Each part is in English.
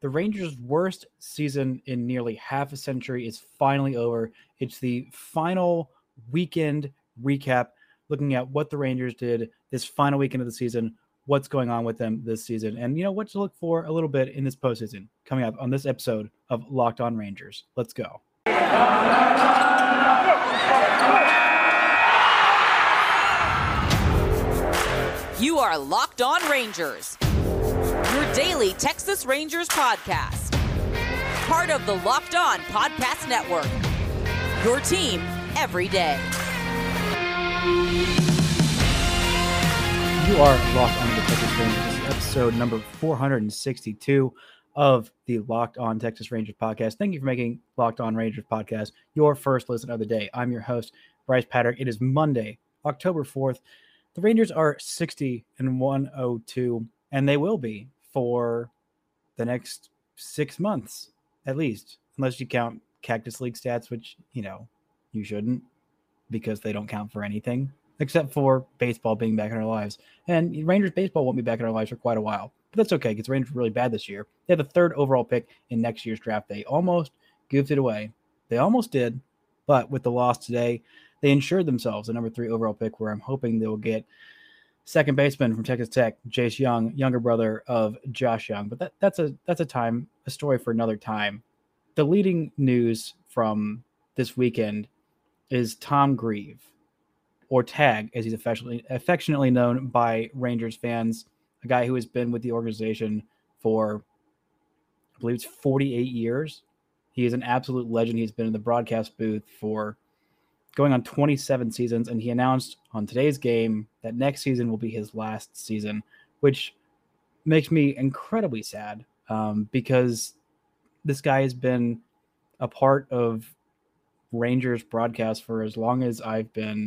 The Rangers' worst season in nearly half a century is finally over. It's the final weekend recap, looking at what the Rangers did this final weekend of the season, what's going on with them this season, and what to look for a little bit in this postseason. Coming up on this episode of Locked On Rangers. Let's go. You are Locked On Rangers, your daily Texas Rangers podcast. Part of the Locked On Podcast Network, your team every day. You are Locked On the Texas Rangers, episode number 462 of the Locked On Texas Rangers podcast. Thank you for making Locked On Rangers podcast your first listen of the day. I'm your host, Bryce Patrick. It is Monday, October 4th. The Rangers are 60-102, and they will be for the next 6 months, at least, unless you count Cactus League stats, which, you shouldn't, because they don't count for anything, except for baseball being back in our lives. And Rangers baseball won't be back in our lives for quite a while, but that's okay, because the Rangers were really bad this year. They had the third overall pick in next year's draft. They almost goofed it away. They almost did, but with the loss today, they ensured themselves a number 3 overall pick, where I'm hoping they will get second baseman from Texas Tech, Jace Young, younger brother of Josh Young. But that's a story for another time. The leading news from this weekend is Tom Grieve, or Tag, as he's affectionately known by Rangers fans, a guy who has been with the organization for, I believe it's 48 years. He is an absolute legend. He's been in the broadcast booth for going on 27 seasons, and he announced on today's game that next season will be his last season, which makes me incredibly sad because this guy has been a part of Rangers broadcast for as long as I've been,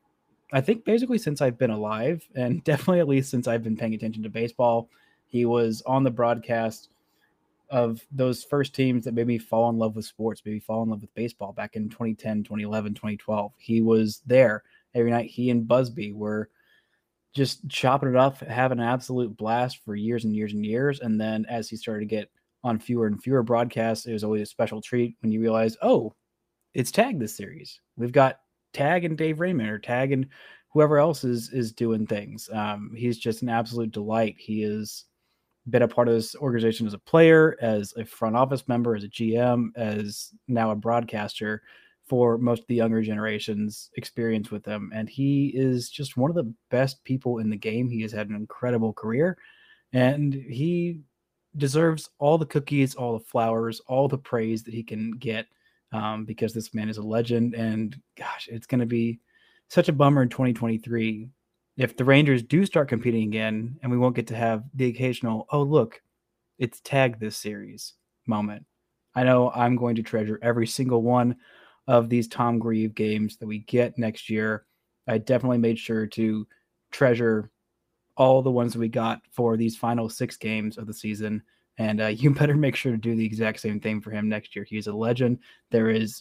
I think basically since I've been alive, and definitely at least since I've been paying attention to baseball. He was on the broadcast of those first teams that made me fall in love with sports, made me fall in love with baseball back in 2010, 2011, 2012. He was there every night. He and Busby were just chopping it up, having an absolute blast for years and years and years. And then as he started to get on fewer and fewer broadcasts, it was always a special treat when you realize, oh, it's Tag this series. We've got Tag and Dave Raymond, or Tag and whoever else is doing things. He's just an absolute delight. He is been a part of this organization as a player, as a front office member, as a GM, as now a broadcaster for most of the younger generation's experience with them. And he is just one of the best people in the game. He has had an incredible career, and he deserves all the cookies, all the flowers, all the praise that he can get, because this man is a legend. And gosh, it's going to be such a bummer in 2023 if the Rangers do start competing again, and we won't get to have the occasional, oh, look, it's Tag this series moment. I know I'm going to treasure every single one of these Tom Grieve games that we get next year. I definitely made sure to treasure all the ones that we got for these final 6 games of the season. And you better make sure to do the exact same thing for him next year. He's a legend. There is,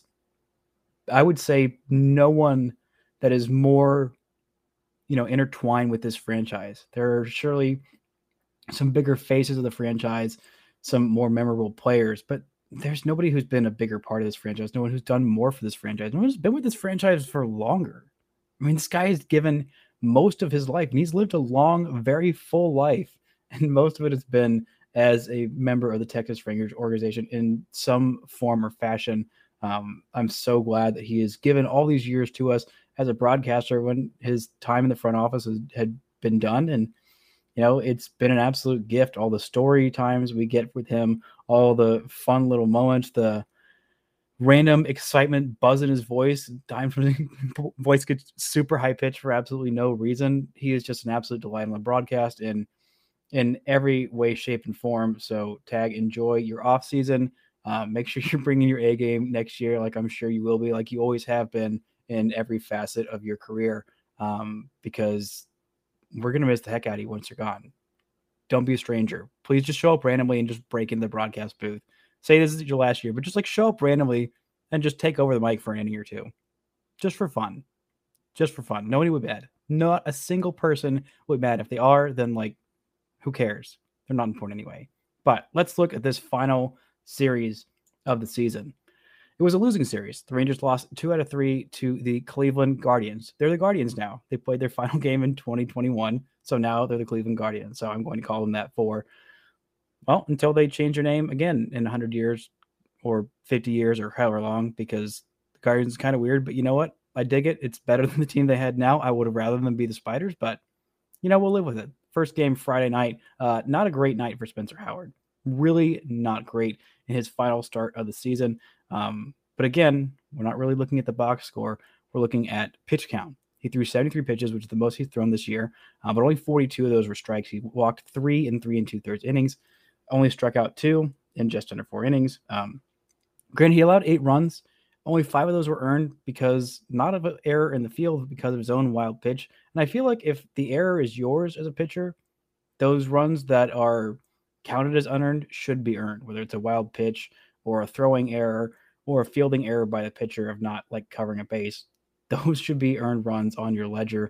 I would say, no one that is more intertwined with this franchise. There are surely some bigger faces of the franchise, some more memorable players, but there's nobody who's been a bigger part of this franchise. No one who's done more for this franchise. No one's been with this franchise for longer. I mean, this guy has given most of his life, and he's lived a long, very full life, and most of it has been as a member of the Texas Rangers organization in some form or fashion. I'm so glad that he has given all these years to us as a broadcaster when his time in the front office had been done. And, it's been an absolute gift. All the story times we get with him, all the fun little moments, the random excitement buzz in his voice, times when his voice gets super high pitched for absolutely no reason. He is just an absolute delight on the broadcast in every way, shape, and form. So Tag, enjoy your off season. Make sure you're bringing your A game next year, like I'm sure you will be, like you always have been in every facet of your career, because we're going to miss the heck out of you once you're gone. Don't be a stranger. Please just show up randomly and just break in the broadcast booth. Say this is your last year, but just show up randomly and just take over the mic for an inning or two. Just for fun. Just for fun. Nobody would be mad. Not a single person would be mad. If they are, then who cares? They're not important anyway. But let's look at this final series of the season. It was a losing series. The Rangers lost 2 out of 3 to the Cleveland Guardians. They're the Guardians now. They played their final game in 2021, so now they're the Cleveland Guardians. So I'm going to call them that until they change their name again in 100 years or 50 years or however long, because the Guardians is kind of weird. But you know what? I dig it. It's better than the team they had now. I would have rather them be the Spiders, but we'll live with it. First game Friday night. Not a great night for Spencer Howard. Really not great in his final start of the season. But again, we're not really looking at the box score. We're looking at pitch count. He threw 73 pitches, which is the most he's thrown this year, but only 42 of those were strikes. He walked 3 in 3 2/3 innings, only struck out 2 in just under 4 innings. Granted, he allowed 8 runs. Only 5 of those were earned because not of an error in the field, because of his own wild pitch. And I feel like if the error is yours as a pitcher, those runs that are counted as unearned should be earned, whether it's a wild pitch or a throwing error or a fielding error by the pitcher of not covering a base. Those should be earned runs on your ledger.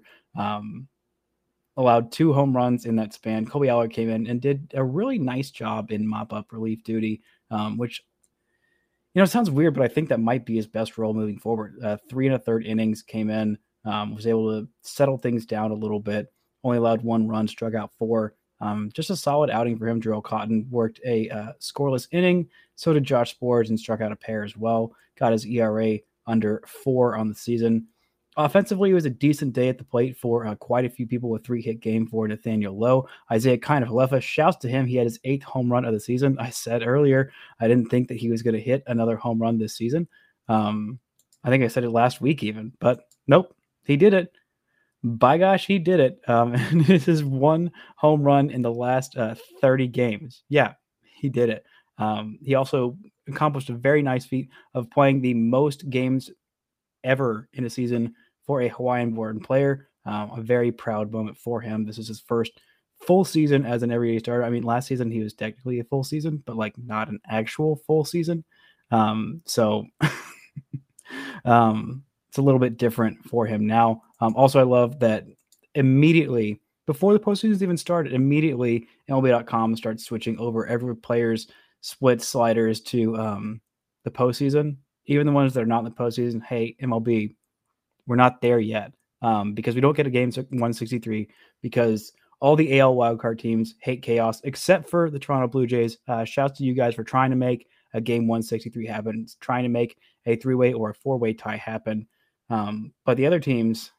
Allowed 2 home runs in that span. Kolby Allard came in and did a really nice job in mop-up relief duty, which it sounds weird, but I think that might be his best role moving forward. 3 1/3 innings came in, was able to settle things down a little bit. Only allowed 1 run, struck out 4. Just a solid outing for him. Jarrell Cotton worked a scoreless inning. So did Josh Sborz and struck out a pair as well. Got his ERA under 4 on the season. Offensively, it was a decent day at the plate for quite a few people with 3-hit game for Nathaniel Lowe. Isaiah Kiner-Falefa, shouts to him. He had his 8th home run of the season. I said earlier, I didn't think that he was going to hit another home run this season. I think I said it last week even, but nope, he did it. By gosh, he did it. And this is 1 home run in the last 30 games. Yeah, he did it. He also accomplished a very nice feat of playing the most games ever in a season for a Hawaiian-born player. A very proud moment for him. This is his first full season as an everyday starter. I mean, last season he was technically a full season, but not an actual full season. So it's a little bit different for him now. Also, I love that immediately before the postseason even started, immediately MLB.com starts switching over every player's split sliders to the postseason, even the ones that are not in the postseason. Hey, MLB, we're not there yet because we don't get a game 163 because all the AL wildcard teams hate chaos except for the Toronto Blue Jays. Shouts to you guys for trying to make a game 163 happen, trying to make a 3-way or a 4-way tie happen. But the other teams,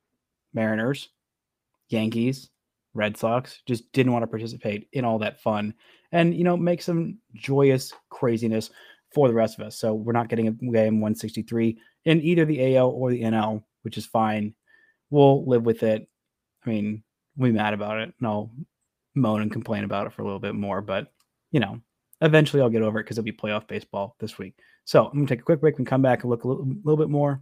Mariners, Yankees, Red Sox, just didn't want to participate in all that fun and, make some joyous craziness for the rest of us. So we're not getting a game 163 in either the AL or the NL, which is fine. We'll live with it. I mean, we'll be mad about it and I'll moan and complain about it for a little bit more, but eventually I'll get over it because it'll be playoff baseball this week. So I'm going to take a quick break and come back and look a little bit more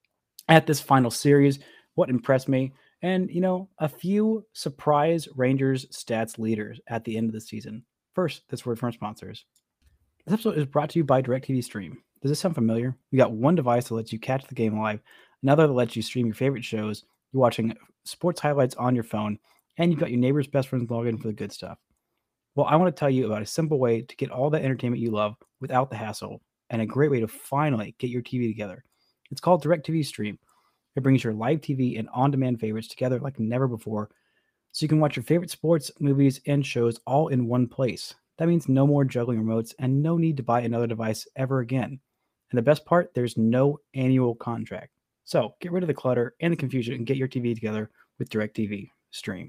at this final series, what impressed me, and, a few surprise Rangers stats leaders at the end of the season. First, this word from our sponsors. This episode is brought to you by DirecTV Stream. Does this sound familiar? You got one device that lets you catch the game live, another that lets you stream your favorite shows, you're watching sports highlights on your phone, and you've got your neighbor's best friends login for the good stuff. Well, I want to tell you about a simple way to get all the entertainment you love without the hassle, and a great way to finally get your TV together. It's called DirecTV Stream. It brings your live TV and on-demand favorites together like never before, so you can watch your favorite sports, movies, and shows all in one place. That means no more juggling remotes and no need to buy another device ever again. And the best part, there's no annual contract. So get rid of the clutter and the confusion and get your TV together with DirecTV Stream.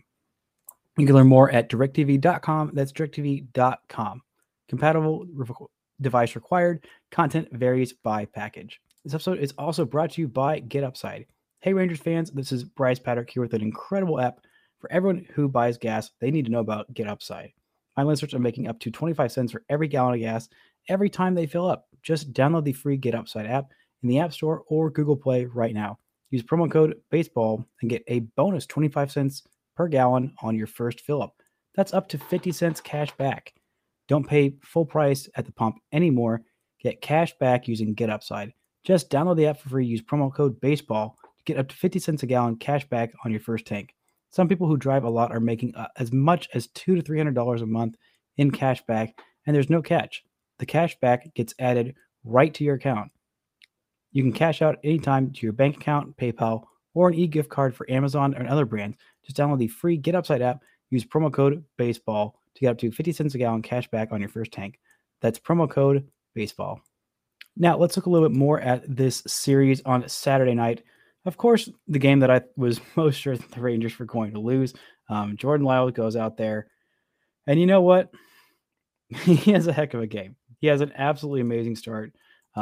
You can learn more at directv.com. That's directv.com. Compatible device required. Content varies by package. This episode is also brought to you by GetUpside. Hey Rangers fans, this is Bryce Patrick here with an incredible app for everyone who buys gas. They need to know about GetUpside. My listeners are making up to 25 cents for every gallon of gas every time they fill up. Just download the free GetUpside app in the App Store or Google Play right now. Use promo code BASEBALL and get a bonus 25 cents per gallon on your first fill up. That's up to 50 cents cash back. Don't pay full price at the pump anymore. Get cash back using GetUpside. Just download the app for free. Use promo code BASEBALL to get up to 50 cents a gallon cash back on your first tank. Some people who drive a lot are making as much as $200 to $300 a month in cash back, and there's no catch. The cash back gets added right to your account. You can cash out anytime to your bank account, PayPal, or an e-gift card for Amazon and other brands. Just download the free Get Upside app, use promo code BASEBALL to get up to 50 cents a gallon cash back on your first tank. That's promo code BASEBALL. Now, let's look a little bit more at this series on Saturday night. Of course, the game that I was most sure that the Rangers were going to lose. Jordan Lyles goes out there, and you know what? He has a heck of a game. He has an absolutely amazing start.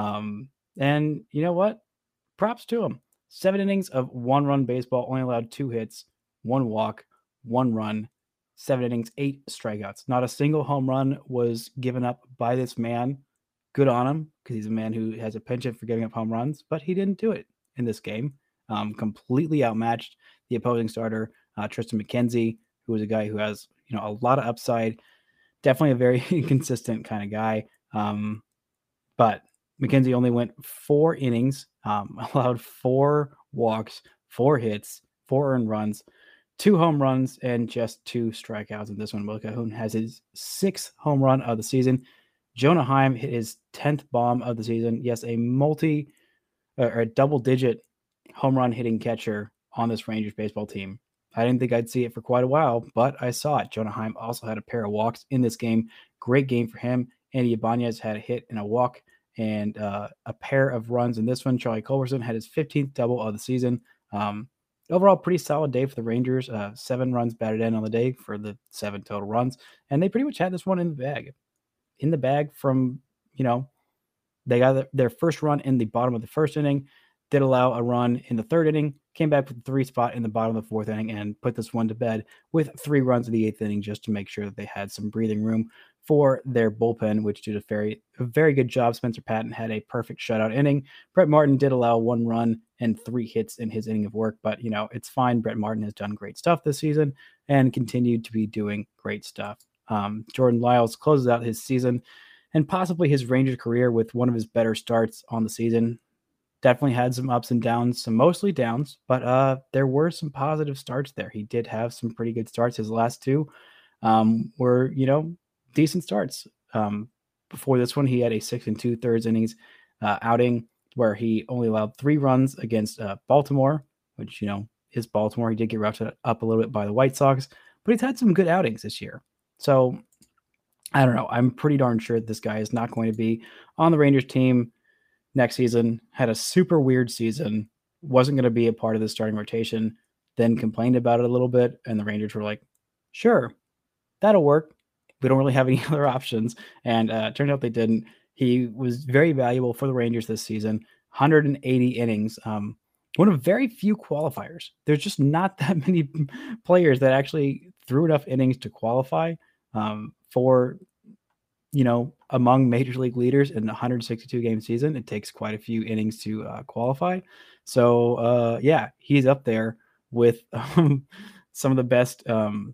And you know what? Props to him. 7 innings of 1-run baseball, only allowed 2 hits, 1 walk, 1 run, 7 innings, 8 strikeouts. Not a single home run was given up by this man. Good on him, because he's a man who has a penchant for giving up home runs, but he didn't do it in this game. Completely outmatched the opposing starter, Triston McKenzie, who is a guy who has a lot of upside. Definitely a very consistent kind of guy. But McKenzie only went 4 innings, allowed 4 walks, 4 hits, 4 earned runs, 2 home runs, and just 2 strikeouts in this one. Will Calhoun has his 6th home run of the season. Jonah Heim hit his 10th bomb of the season. Yes, a double-digit home run hitting catcher on this Rangers baseball team. I didn't think I'd see it for quite a while, but I saw it. Jonah Heim also had a pair of walks in this game. Great game for him. Andy Ibanez had a hit and a walk and a pair of runs in this one. Charlie Culberson had his 15th double of the season. Overall, pretty solid day for the Rangers. 7 runs batted in on the day for the 7 total runs, and they pretty much had this one in the bag. In the bag from, they got their first run in the bottom of the first inning, did allow a run in the 3rd inning, came back with the 3 spot in the bottom of the 4th inning and put this one to bed with 3 runs in the 8th inning just to make sure that they had some breathing room for their bullpen, which did a very good job. Spencer Patton had a perfect shutout inning. Brett Martin did allow 1 run and 3 hits in his inning of work, but it's fine. Brett Martin has done great stuff this season and continued to be doing great stuff. Jordan Lyles closes out his season and possibly his Rangers career with one of his better starts on the season. Definitely had some ups and downs, some mostly downs, but there were some positive starts there. He did have some pretty good starts. His last 2 were, decent starts. Before this one, he had a 6 2/3 innings outing where he only allowed 3 runs against Baltimore, which, is Baltimore. He did get roughed up a little bit by the White Sox, but he's had some good outings this year. So I don't know. I'm pretty darn sure this guy is not going to be on the Rangers team next season. Had a super weird season, wasn't going to be a part of the starting rotation, then complained about it a little bit, and the Rangers were like, sure, that'll work. We don't really have any other options. And turned out they didn't. He was very valuable for the Rangers this season, 180 innings. One of very few qualifiers. There's just not that many players that actually threw enough innings to qualify for, among major league leaders in a 162 game season. It takes quite a few innings to qualify. So he's up there with some of the best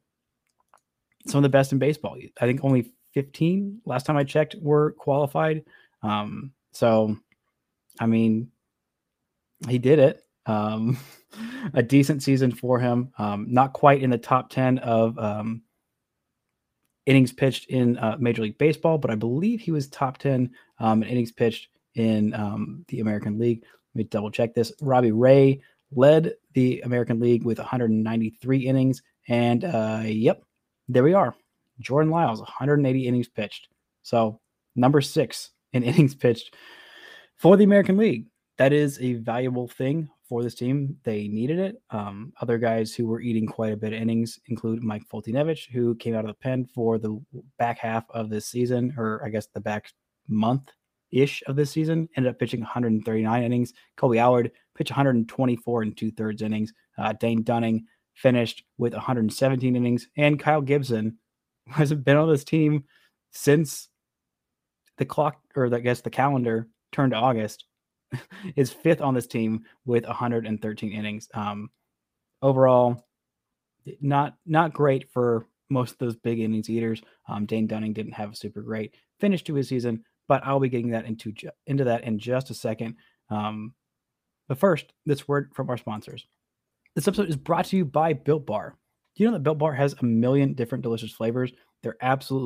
in baseball. I think only 15 last time I checked were qualified. So I mean, he did it. A decent season for him. Not quite in the top 10 of innings pitched in Major League Baseball, but I believe he was top 10 in innings pitched in the American League. Let me double check this. Robbie Ray led the American League with 193 innings. And there we are. Jordan Lyles, 180 innings pitched. So number 6 in innings pitched for the American League. That is a valuable thing for this team. They needed it. Other guys who were eating quite a bit of innings include Mike Foltynewicz, who came out of the pen for the back half of this season, or I guess the back month-ish of this season, ended up pitching 139 innings. Colby Allard pitched 124 2/3 innings. Dane Dunning finished with 117 innings. And Kyle Gibson hasn't been on this team since the calendar turned to August. Is 5th on this team with 113 innings. Overall, not great for most of those big innings eaters. Dane Dunning didn't have a super great finish to his season, but I'll be getting that into that in just a second. But first, this word from our sponsors. This episode is brought to you by Built Bar. Do you know that Built Bar has a million different delicious flavors? They're absolutely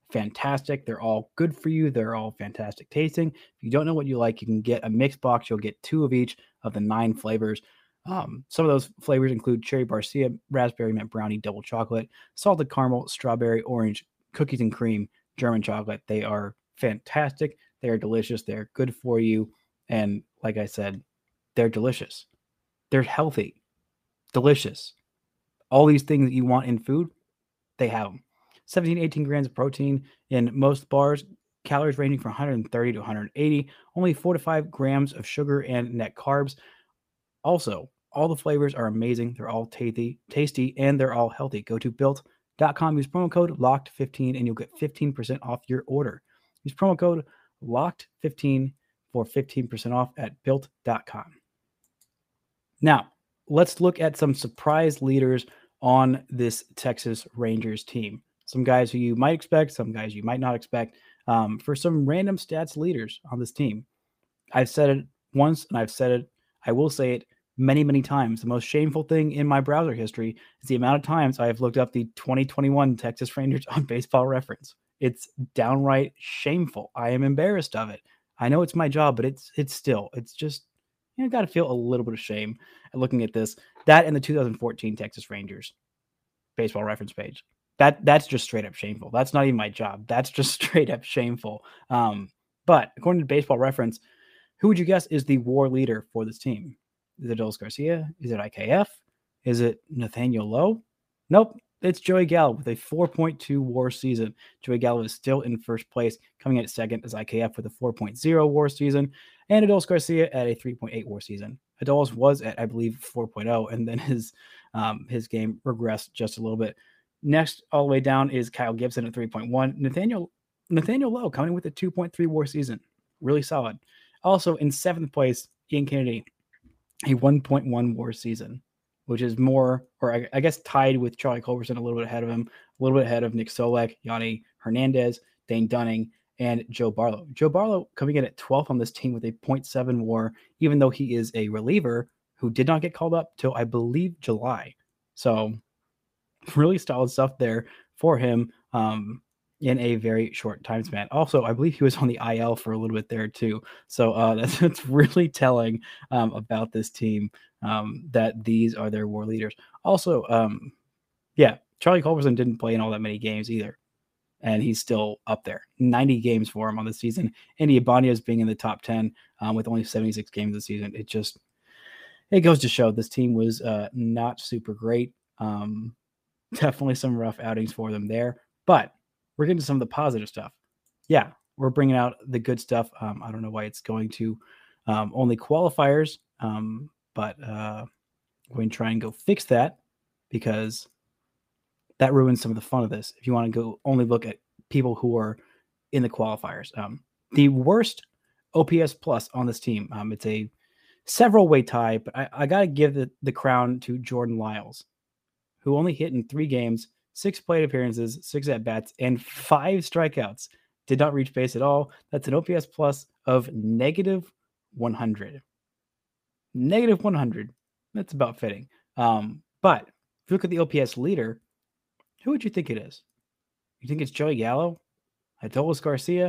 fantastic. They're all good for you. They're all fantastic tasting. If you don't know what you like, you can get a mixed box. You'll get 2 of each of the 9 flavors. Some of those flavors include cherry barcia, raspberry mint brownie, double chocolate, salted caramel, strawberry, orange, cookies and cream, German chocolate. They are fantastic. They are delicious. They're good for you. And like I said, they're delicious. They're healthy, delicious. All these things that you want in food, they have them. 17 to 18 grams of protein in most bars, calories ranging from 130 to 180, only 4 to 5 grams of sugar and net carbs. Also, all the flavors are amazing. They're all tasty, and they're all healthy. Go to built.com, use promo code LOCKED15, and you'll get 15% off your order. Use promo code LOCKED15 for 15% off at built.com. Now, let's look at some surprise leaders on this Texas Rangers team. Some guys who you might expect, some guys you might not expect, for some random stats leaders on this team. I've said it once, and I will say it many, many times. The most shameful thing in my browser history is the amount of times I have looked up the 2021 Texas Rangers on Baseball Reference. It's downright shameful. I am embarrassed of it. I know it's my job, but it's just, got to feel a little bit of shame at looking at this. That and the 2014 Texas Rangers Baseball Reference page. That's just straight up shameful. That's not even my job. That's just straight up shameful. But according to Baseball Reference, who would you guess is the WAR leader for this team? Is it Adolis Garcia? Is it IKF? Is it Nathaniel Lowe? Nope. It's Joey Gallo with a 4.2 WAR season. Joey Gallo is still in first place. Coming in at second is IKF with a 4.0 WAR season, and Adolis Garcia at a 3.8 WAR season. Adolis was at, I believe, 4.0, and then his game regressed just a little bit. Next, all the way down, is Kyle Gibson at 3.1. Nathaniel Lowe coming with a 2.3 WAR season. Really solid. Also in seventh place, Ian Kennedy, a 1.1 WAR season, which is more, or I guess tied with Charlie Culberson, a little bit ahead of him, a little bit ahead of Nick Solak, Yanni Hernandez, Dane Dunning, and Joe Barlow. Joe Barlow coming in at 12th on this team with a 0.7 WAR, even though he is a reliever who did not get called up till, I believe, July. So really solid stuff there for him in a very short time span. Also, I believe he was on the IL for a little bit there too. So that's really telling about this team, that these are their WAR leaders. Also, Charlie Culberson didn't play in all that many games either, and he's still up there. 90 games for him on the season. Andy Ibanez being in the top 10 with only 76 games this season. It goes to show this team was not super great. Definitely some rough outings for them there, but we're getting to some of the positive stuff. Yeah, we're bringing out the good stuff. I don't know why it's going to only qualifiers, but we're going to try and go fix that, because that ruins some of the fun of this. If you want to go only look at people who are in the qualifiers, the worst OPS plus on this team, it's a several way tie, but I got to give the crown to Jordan Lyles, who only hit in 3 games, 6 plate appearances, 6 at-bats, and 5 strikeouts. Did not reach base at all. That's an OPS plus of negative 100. Negative 100. That's about fitting. But if you look at the OPS leader, who would you think it is? You think it's Joey Gallo? Adolis Garcia?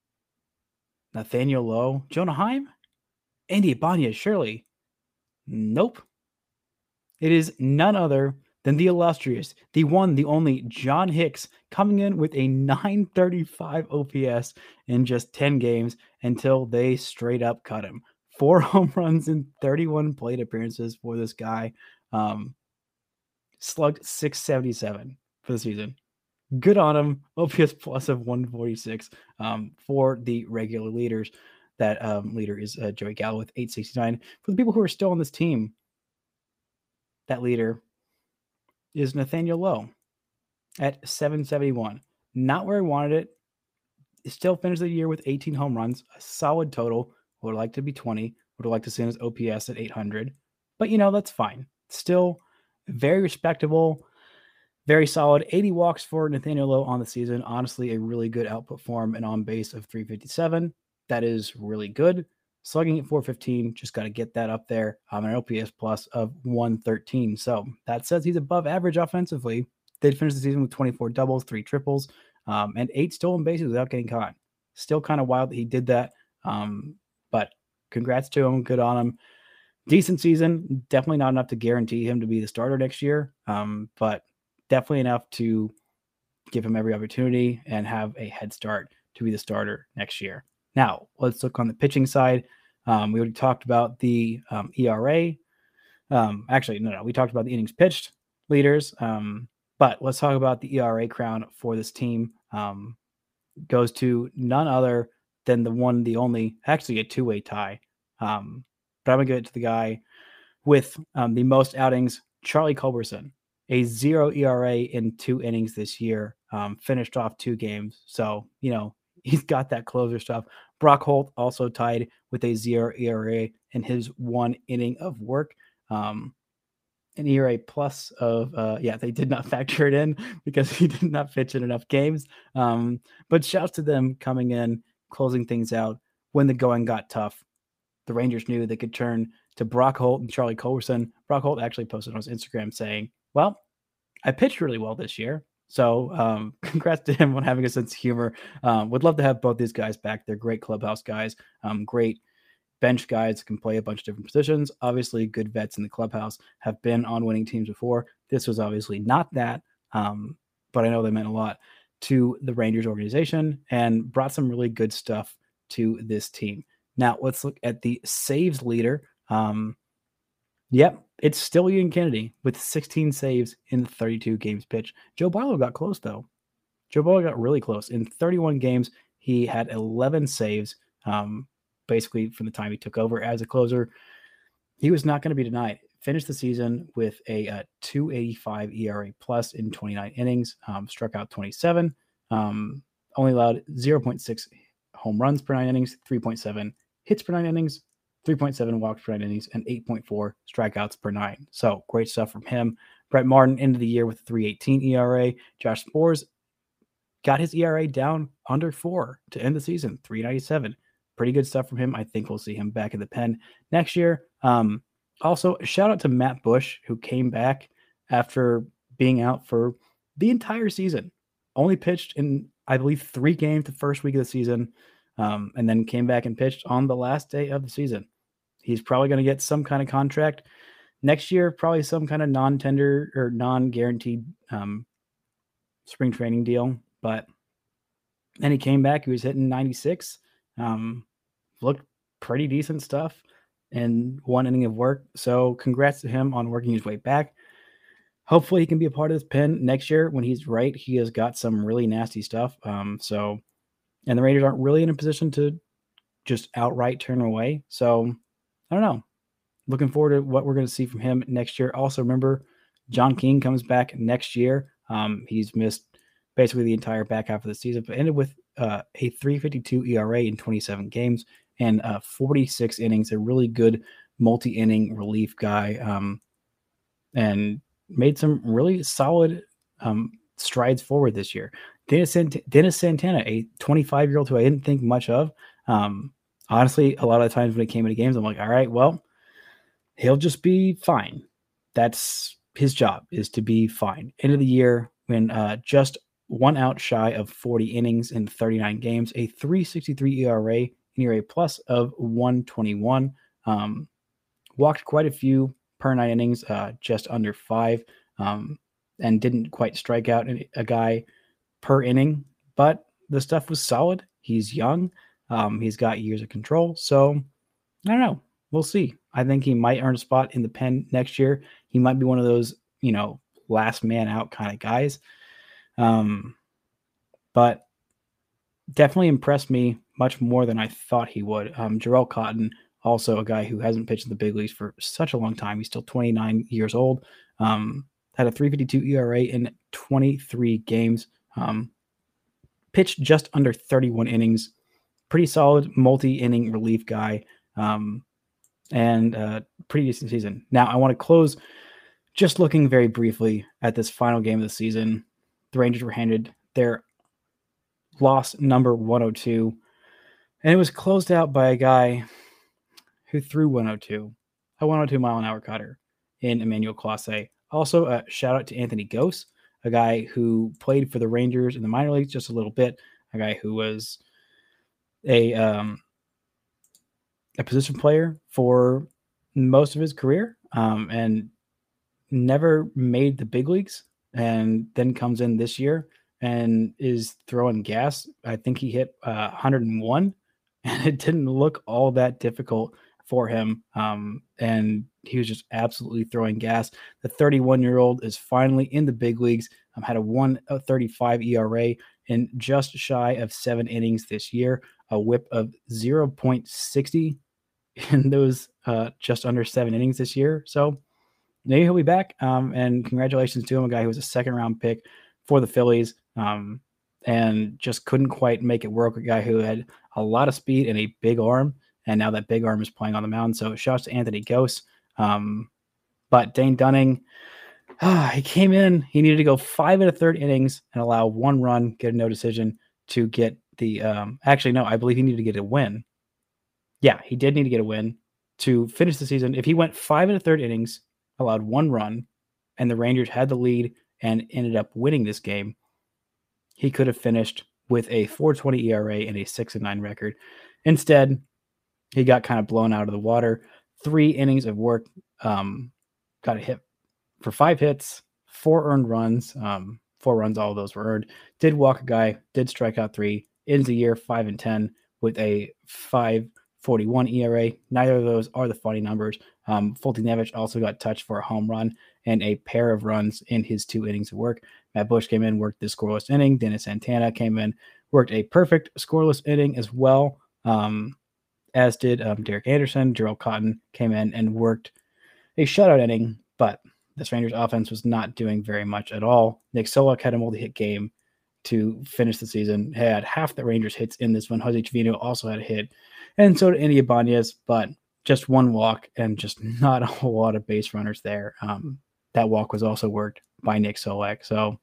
Nathaniel Lowe? Jonah Heim? Andy Ibanez, surely? Nope. It is none other than the illustrious, the one, the only John Hicks, coming in with a 935 OPS in just 10 games until they straight up cut him. 4 home runs and 31 plate appearances for this guy. Slugged 677 for the season. Good on him. OPS plus of 146 for the regular leaders. That leader is Joey Gallo with 869. For the people who are still on this team, that leader is Nathaniel Lowe at 771. Not where I wanted it. Still finished the year with 18 home runs, a solid total. Would like to be 20. Would like to see his OPS at 800. But, that's fine. Still very respectable, very solid. 80 walks for Nathaniel Lowe on the season. Honestly, a really good output for him, and on base of 357. That is really good. Slugging at 415, just got to get that up there. An OPS plus of 113. So that says he's above average offensively. Did finish the season with 24 doubles, 3 triples. and 8 stolen bases without getting caught. Still kind of wild that he did that. But congrats to him. Good on him. Decent season. Definitely not enough to guarantee him to be the starter next year. But definitely enough to give him every opportunity and have a head start to be the starter next year. Now, let's look on the pitching side. We already talked about the ERA. We talked about the innings pitched leaders. But let's talk about the ERA crown for this team. Goes to none other than the one, the only, actually a two-way tie. But I'm going to give it to the guy with the most outings, Charlie Culberson. A 0 ERA in 2 innings this year, finished off 2 games. So, he's got that closer stuff. Brock Holt also tied with a 0 ERA in his 1 inning of work. An ERA plus of, they did not factor it in because he did not pitch in enough games. But shouts to them coming in, closing things out when the going got tough. The Rangers knew they could turn to Brock Holt and Charlie Culberson. Brock Holt actually posted on his Instagram saying, well, I pitched really well this year. So congrats to him on having a sense of humor. Would love to have both these guys back. They're great clubhouse guys, great bench guys, can play a bunch of different positions. Obviously, good vets in the clubhouse, have been on winning teams before. This was obviously not that, but I know they meant a lot to the Rangers organization and brought some really good stuff to this team. Now, let's look at the saves leader. It's still Ian Kennedy with 16 saves in 32 games pitched. Joe Barlow got close, though. Joe Barlow got really close. In 31 games, he had 11 saves, basically from the time he took over as a closer. He was not going to be denied. Finished the season with a 2.85 ERA plus in 29 innings, struck out 27, only allowed 0.6 home runs per 9 innings, 3.7 hits per 9 innings, 3.7 walks per 9 innings, and 8.4 strikeouts per 9. So great stuff from him. Brett Martin ended the year with a 3.18 ERA. Josh Sborz got his ERA down under 4 to end the season, 3.97. Pretty good stuff from him. I think we'll see him back in the pen next year. Also, a shout out to Matt Bush, who came back after being out for the entire season. Only pitched in, I believe, 3 games the first week of the season, and then came back and pitched on the last day of the season. He's probably going to get some kind of contract next year, probably some kind of non-tender or non-guaranteed spring training deal. But then he came back. He was hitting 96. Looked pretty decent stuff in 1 inning of work. So congrats to him on working his way back. Hopefully he can be a part of this pen next year when he's right. He has got some really nasty stuff. And the Rangers aren't really in a position to just outright turn away. So I don't know. Looking forward to what we're going to see from him next year. Also, remember, John King comes back next year. He's missed basically the entire back half of the season, but ended with a 3.52 ERA in 27 games and 46 innings. A really good multi-inning relief guy, and made some really solid strides forward this year. Dennis Santana, a 25-year-old who I didn't think much of. Honestly, a lot of the times when he came into games, I'm like, all right, well, he'll just be fine. That's his job, is to be fine. End of the year, when just 1 out shy of 40 innings in 39 games, a 3.63 ERA, an ERA plus of 1.21. Walked quite a few per 9 innings, just under 5, and didn't quite strike out a guy per inning, but the stuff was solid. He's young. He's got years of control. So I don't know. We'll see. I think he might earn a spot in the pen next year. He might be one of those, last man out kind of guys. But definitely impressed me much more than I thought he would. Jarrell Cotton, also a guy who hasn't pitched in the big leagues for such a long time. He's still 29 years old. Had a 3.52 ERA in 23 games. Pitched just under 31 innings. Pretty solid multi-inning relief guy. And pretty decent season. Now, I want to close just looking very briefly at this final game of the season. The Rangers were handed their loss number 102, and it was closed out by a guy who threw 102, a 102 mile an hour cutter in Emmanuel Clase. Also, a shout out to Anthony Gose. a guy who played for the Rangers in the minor leagues just a little bit, a guy who was a position player for most of his career, and never made the big leagues, and then comes in this year and is throwing gas. I think he hit 101, and it didn't look all that difficult for him. And he was just absolutely throwing gas. The 31-year-old is finally in the big leagues. Had a 1.35 ERA in just shy of 7 innings this year, a whip of 0.60 in those just under 7 innings this year. So maybe he'll be back. And congratulations to him, a guy who was a second-round pick for the Phillies, and just couldn't quite make it work. A guy who had a lot of speed and a big arm, and now that big arm is playing on the mound. So shouts to Anthony Gose. But Dane Dunning, he came in. He needed to go 5 1/3 innings and allow 1 run, get a no decision to get the actually, no, I believe he needed to get a win. Yeah, he did need to get a win to finish the season. If he went 5 1/3 innings, allowed 1 run, and the Rangers had the lead and ended up winning this game, he could have finished with a 4.20 ERA and a 6-9 record. Instead, he got kind of blown out of the water. 3 innings of work, got a hit for 5 hits, 4 earned runs, 4 runs, all of those were earned. Did walk a guy, did strike out 3, ends the year 5-10 with a 5.41 ERA. Neither of those are the funny numbers. Foltynewicz also got touched for a home run and a pair of runs in his 2 innings of work. Matt Bush came in, worked the scoreless inning. Dennis Santana came in, worked a perfect scoreless inning as well, as did Derek Anderson. Jarrell Cotton came in and worked a shutout inning, but this Rangers offense was not doing very much at all. Nick Solak had a multi-hit game to finish the season. Had half the Rangers hits in this one. Jose Trevino also had a hit, and so did Andy Ibanez, but just 1 walk and just not a whole lot of base runners there. That walk was also worked by Nick Solak. So,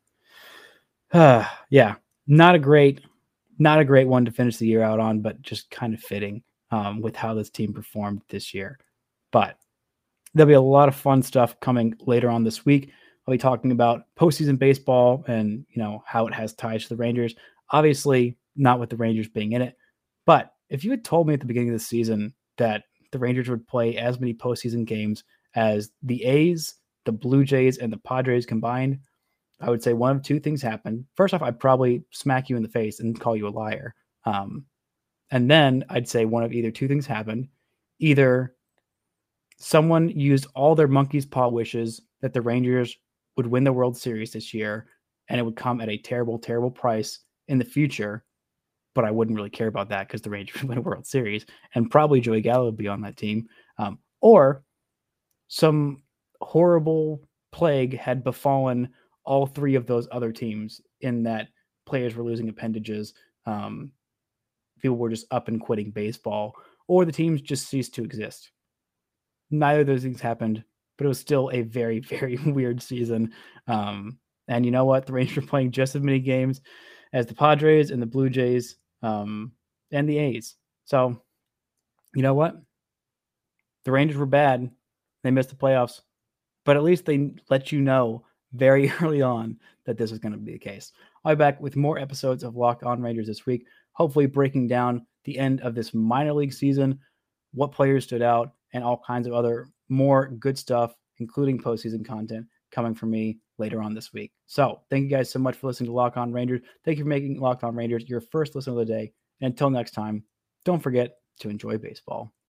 yeah, not a great one to finish the year out on, but just kind of fitting with how this team performed this year. But there'll be a lot of fun stuff coming later on this week. I'll be talking about postseason baseball and, how it has ties to the Rangers. Obviously, not with the Rangers being in it. But if you had told me at the beginning of the season that the Rangers would play as many postseason games as the A's, the Blue Jays, and the Padres combined, I would say one of 2 things happened. First off, I'd probably smack you in the face and call you a liar. And then I'd say one of either 2 things happened. Either someone used all their monkey's paw wishes that the Rangers would win the World Series this year, and it would come at a terrible, terrible price in the future. But I wouldn't really care about that because the Rangers would win a World Series, and probably Joey Gallo would be on that team. Or some horrible plague had befallen all 3 of those other teams in that players were losing appendages. People were just up and quitting baseball, or the teams just ceased to exist. Neither of those things happened, but it was still a very, very weird season. And you know what? The Rangers were playing just as many games as the Padres and the Blue Jays and the A's. So, you know what? The Rangers were bad. They missed the playoffs. But at least they let you know very early on that this is going to be the case. I'll be back with more episodes of Locked On Rangers this week, hopefully breaking down the end of this minor league season, what players stood out, and all kinds of other more good stuff, including postseason content coming from me later on this week. So thank you guys so much for listening to Locked On Rangers. Thank you for making Locked On Rangers your first listen of the day. And until next time, don't forget to enjoy baseball.